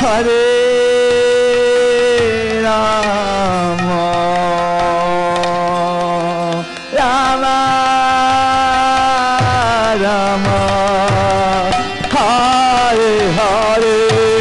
Hare Rama Rama Rama Hare Hare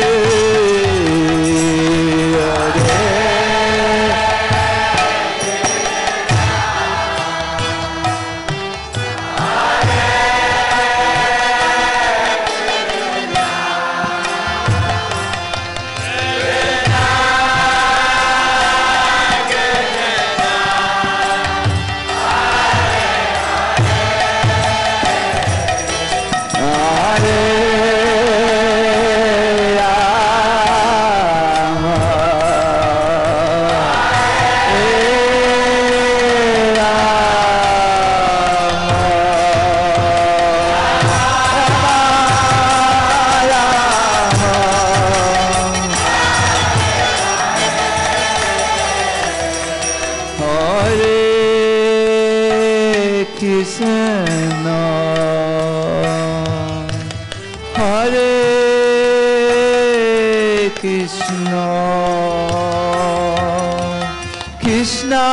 Krishna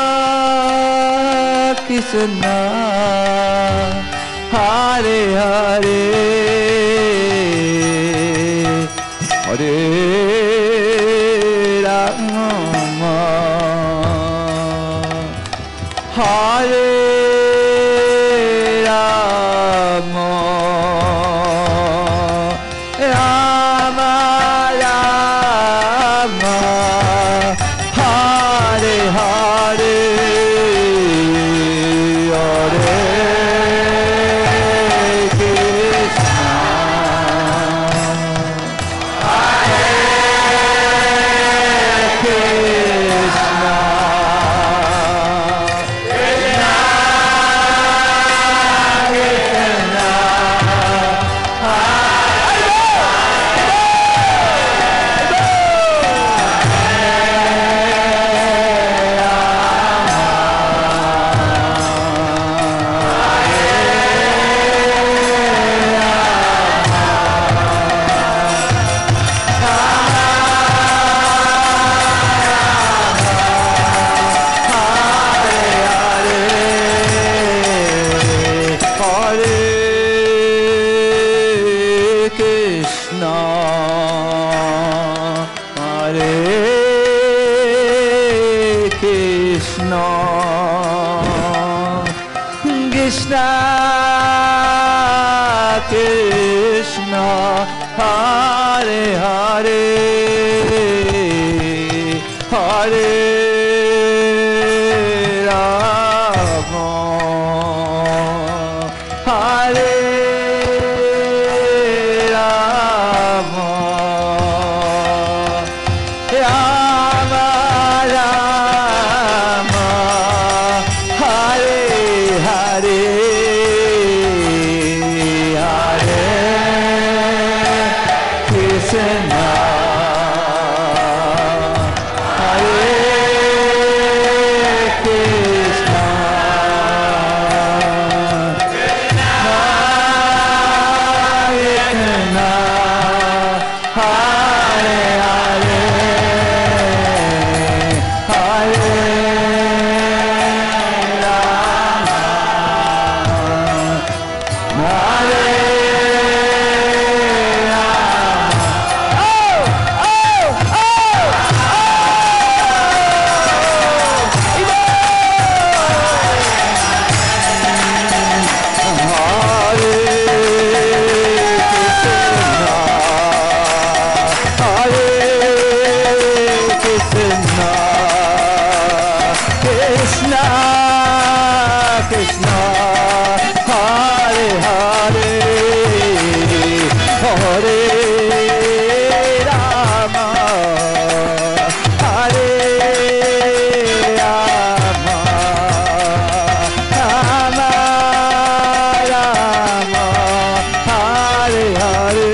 Krishna Hare Hare Hare Rama Hare Rama Rama Rama Hare Hare Hare Krishna Krishna Krishna Hare Hare Hare Rama Hare Rama Rama Rama Hare Hare Krishna Hare Krishna Krishna Krishna Hare Hare Hare Rama Hare Krishna Hare Hare Hare Rama Hare Rama Rama Rama Hare Hare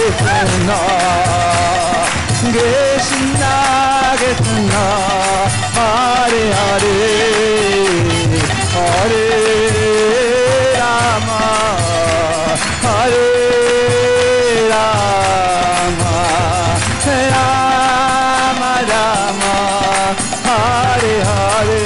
Krishna, Krishna Krishna, Hare Hare, Hare Rama, Hare Rama, Rama Rama, Hare Hare.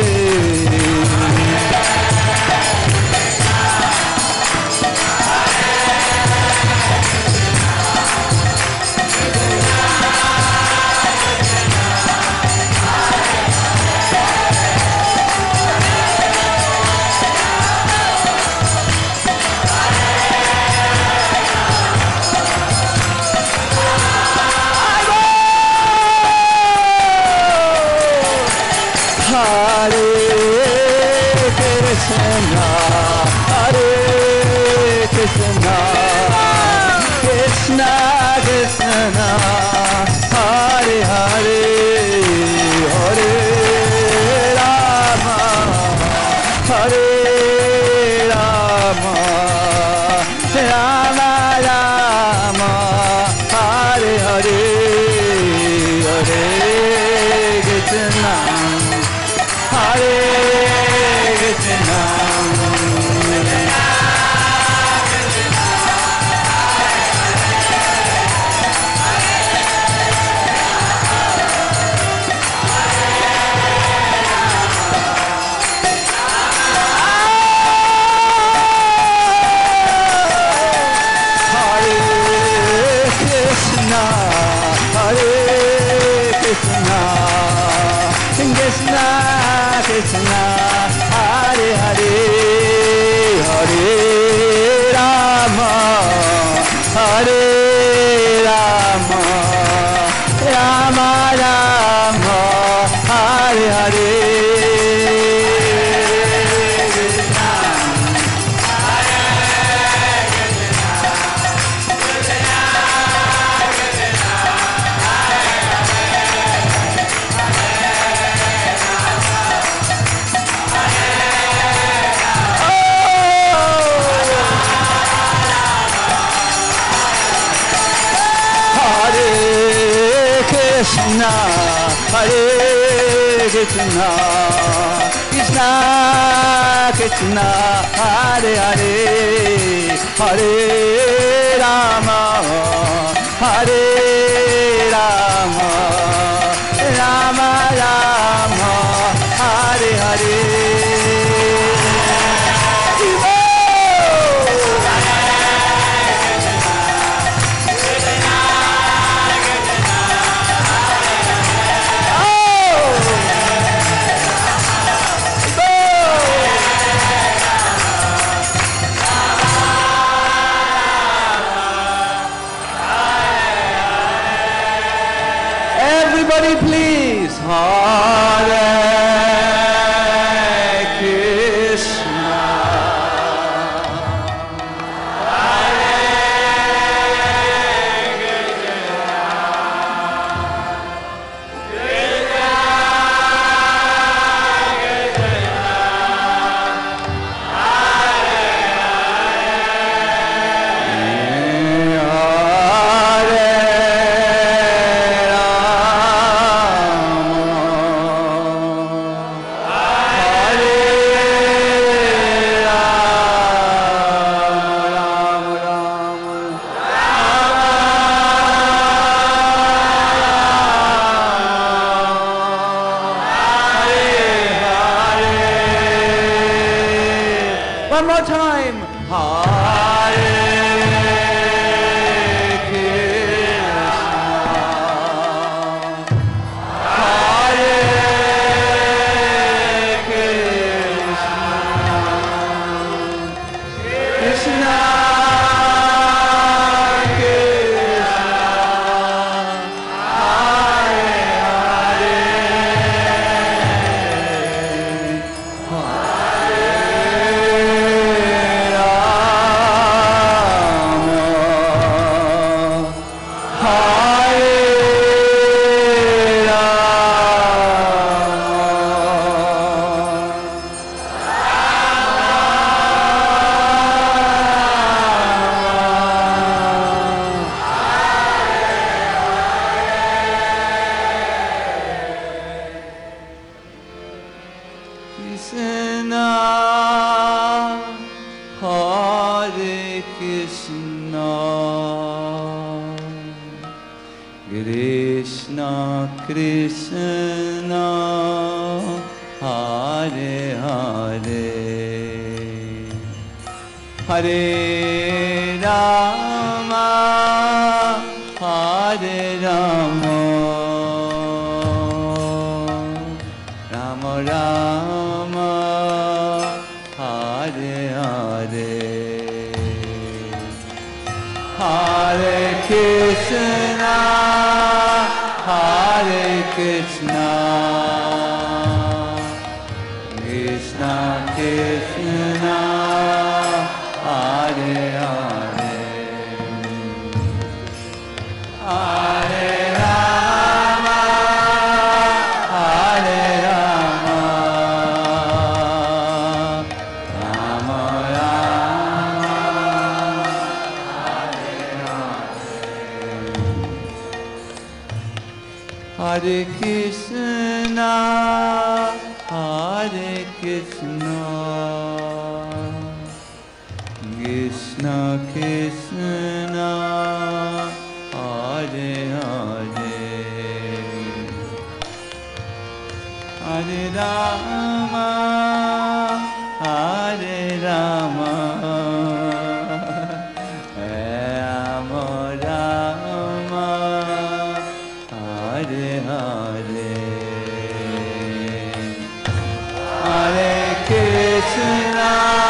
Hare Krishna, Hare Krishna, Krishna Krishna, Hare Hare, Hare Rama, Hare Rama, Rama Rama, Hare Hare, Hare Krishna, Hare Krishna, Hare Krishna, Hare Krishna, Krishna Krishna, Hare Hare, Hare Rama, Hare Rama, Rama Rama, Hare Hare. Krishna, Hare Krishna, Krishna Krishna, Hare Hare, Hare Rama, Hare Rama, Rama Rama, Hare Hare. Everybody please, Hare Krishna, Hare Rama, Krishna Krishna Hare Hare Hare Rama Hare Rama Rama Rama Hare Hare Hare Krishna Hare Krishna Krishna Krishna Hare Hare Hare Rama Hare Rama Rama Rama Hare Hare Krishna Hare Krishna Krishna Krishna Hare Hare Hare Rama Hare Rama Rama Rama Hare Hare Hare Krishna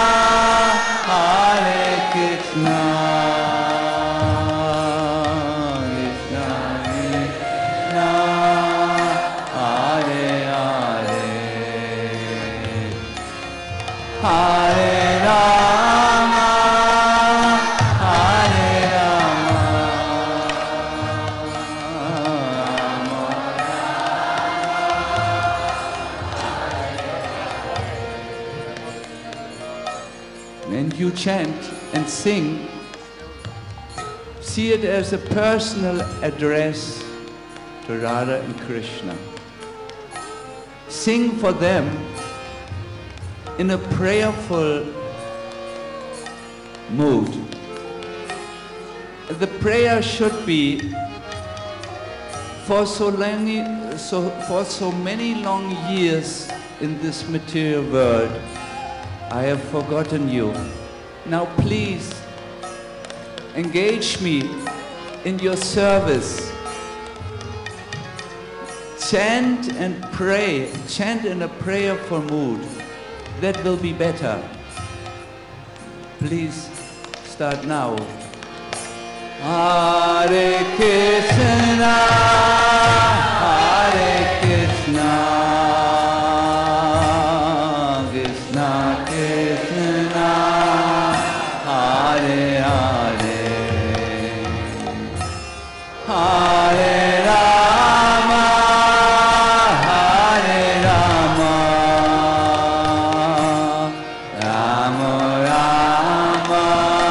Hare Krishna Krishna Krishna Hare Hare Hare Rama Hare Rama When you chant and sing, see it as a personal address to Radha and Krishna. Sing for them in a prayerful mood. The prayer should be for so many long years in this material world, I have forgotten you. Now please engage me in your service. Chant and pray, chant in a prayerful mood. That will be better. Please start now. Hare Krishna, Hare Krishna, Krishna Krishna, Hare Hare, Hare Rama, Hare Rama, Rama Rama,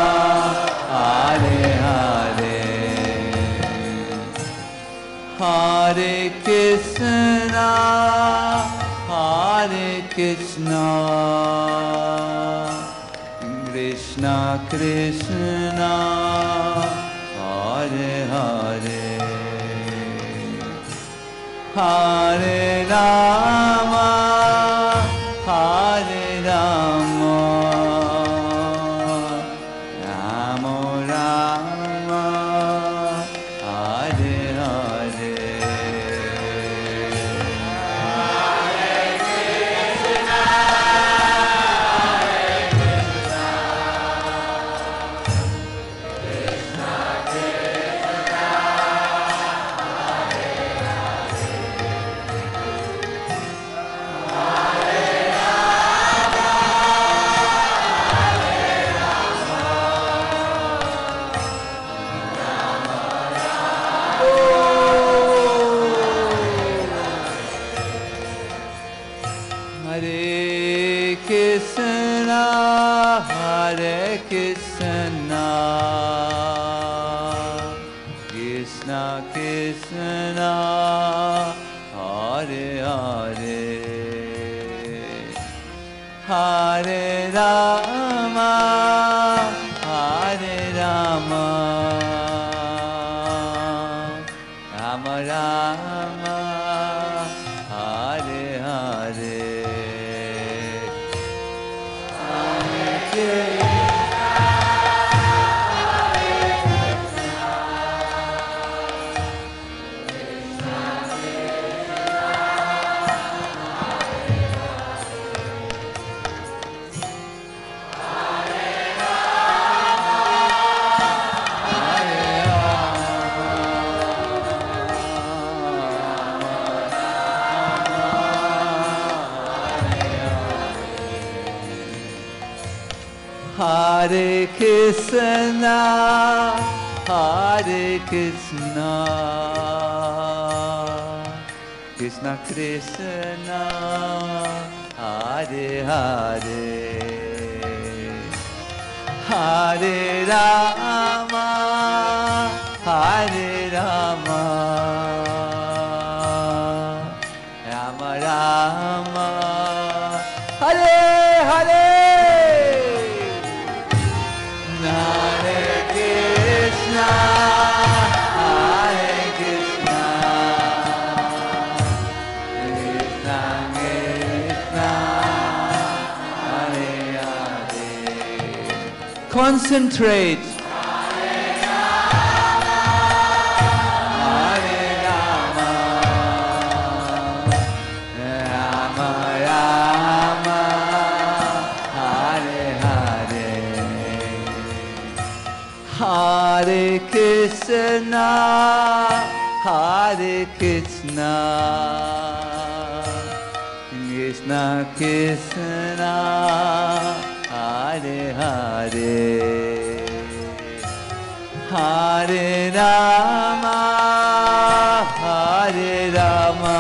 Hare Hare, Hare Krishna, Hare Krishna, Krishna Krishna, Hare Hare, Hare Rama, Hare Rama, Rama Rama, Hare Hare. Hare Krishna, Hare Krishna, Krishna Krishna, Hare Hare, Hare Rama, Hare Rama, Hare Krishna, Hare Krishna, Krishna Krishna, Hare Hare, Hare Rama, Hare Rama, Rama Rama, Hare Hare, Hare Krishna, Hare Krishna, Krishna Krishna, Hare Hare. Concentrate. Hare Krishna, Hare Krishna, Krishna Krishna, Hare Hare, Hare Rama, Hare Rama,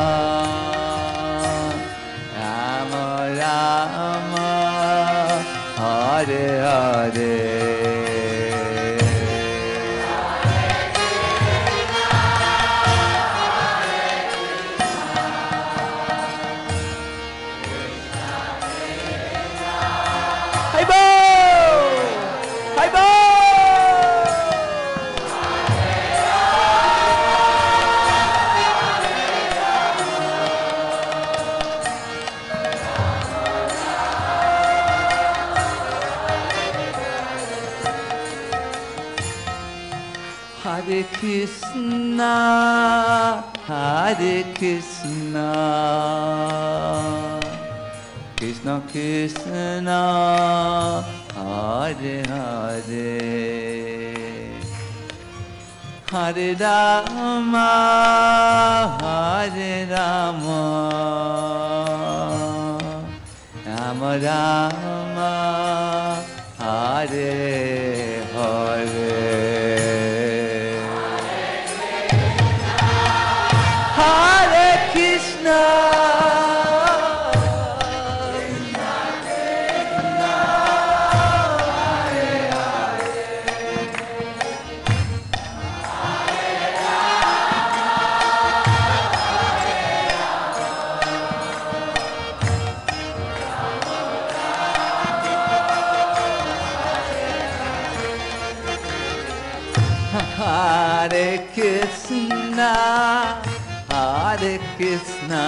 Rama Rama, Hare Hare. Hare Krishna, Hare Krishna, Krishna Krishna, Hare Hare, Hare Rama, Hare Rama, Rama Rama, Hare Hare. Hare Krishna, Hare Krishna, Hare Krishna,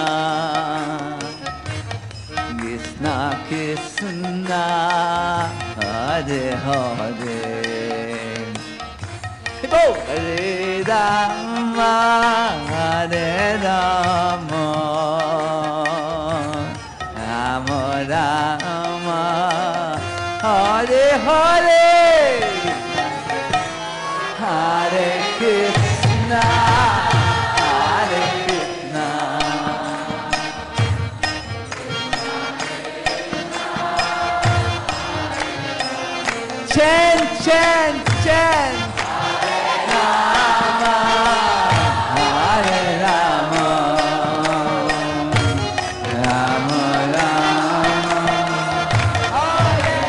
Krishna Krishna, Hare Hare, Hare Rama, Hare Rama, Rama Rama, Hare Hare, Hare Krishna, Hare Krishna, chant, chant, chant, Rama, Hare Rama, Rama Rama, Hare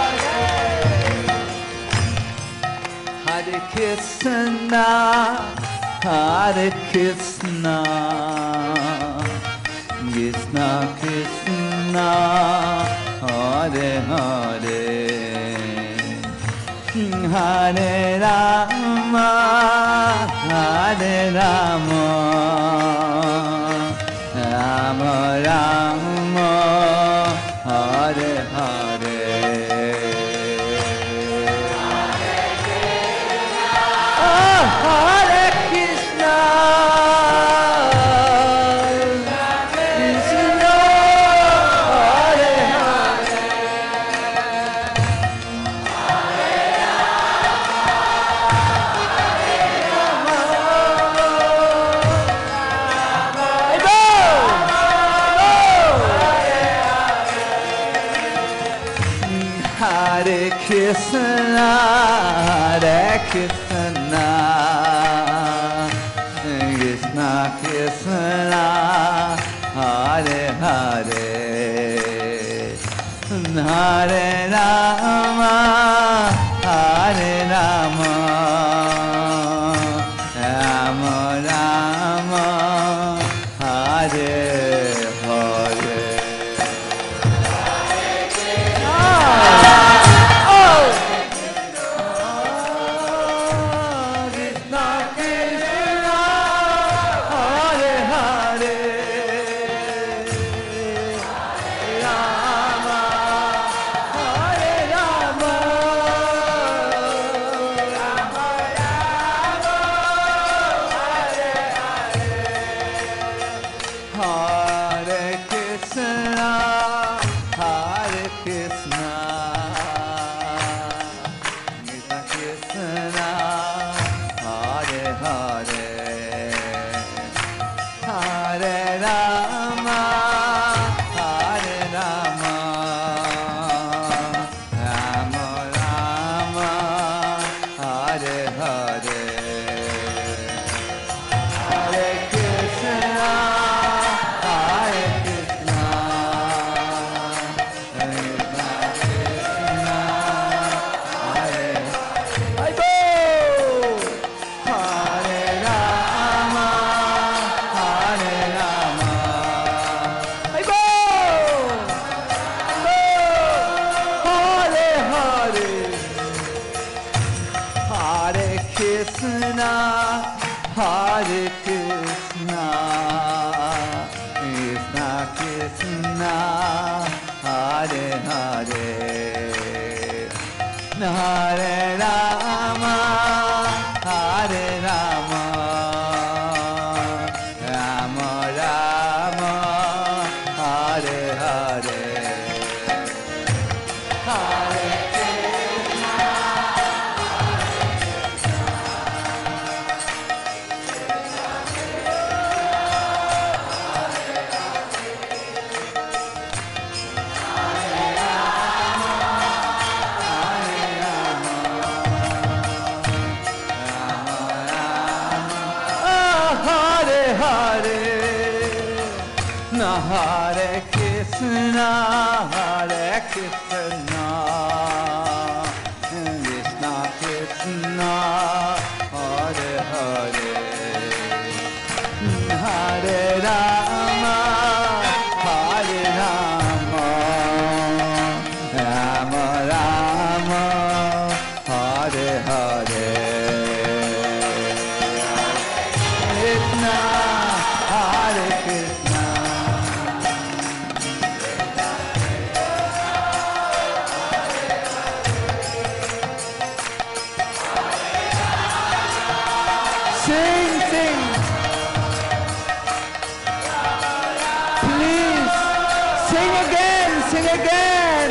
Hare, Hare Krishna, Hare Krishna, Krishna Krishna, Hare Hare, Hare Rama, Hare Rama, Rama Rama, Hare Hare. Hare Krishna, Krishna, Hare Hare, Hare Rama, Krishna, Hare Krishna, Krishna Krishna, Hare Hare, Hare Rama, Hare Rama, Rama Rama, Hare Hare. Hare Krishna, Hare Krishna, Krishna Krishna, Hare Hare, Hare Rama, Hare Rama, Rama Rama, Hare Hare, Krishna, Hare Krishna. Sing again.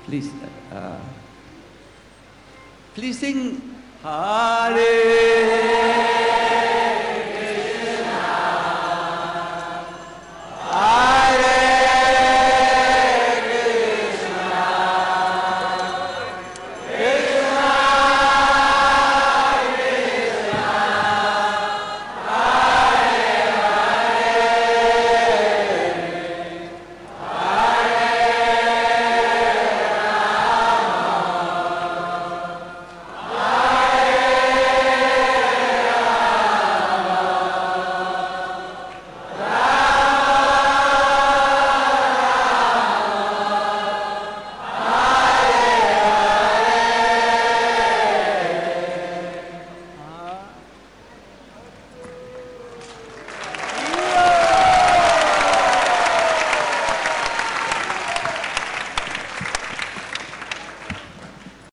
Please, please sing Hare